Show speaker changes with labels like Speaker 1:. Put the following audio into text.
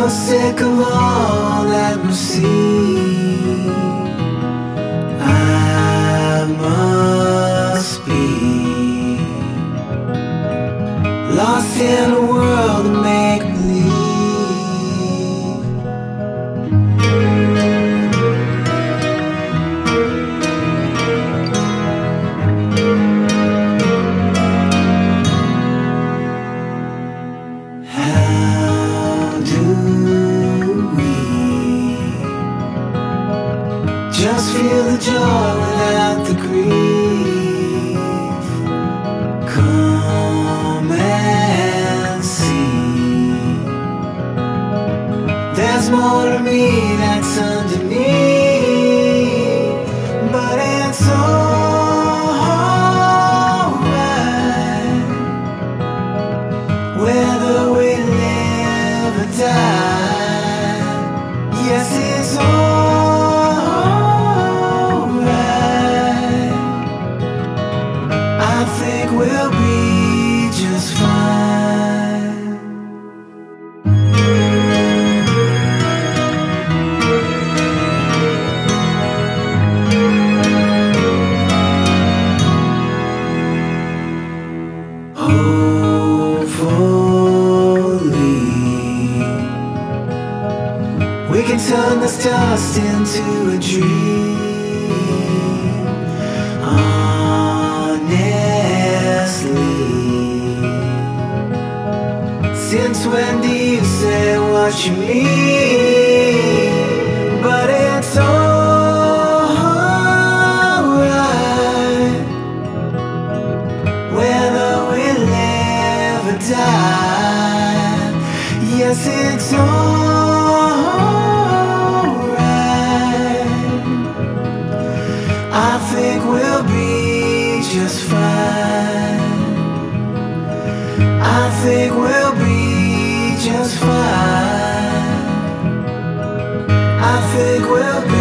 Speaker 1: sick of all that must see. I must be lost in a world of make-believe. How do we just feel the joy without the grief? Come and see. There's more to me that's underneath, but it's alright whether we live or die. Yes, it's alright. I think we'll be just fine. Hopefully we can turn this dust into a dream. Honestly, since when do you say what you mean? But it's alright whether we live or die. Yes, it's alright. I think we'll be just fine. I think we'll be just fine. I think we'll be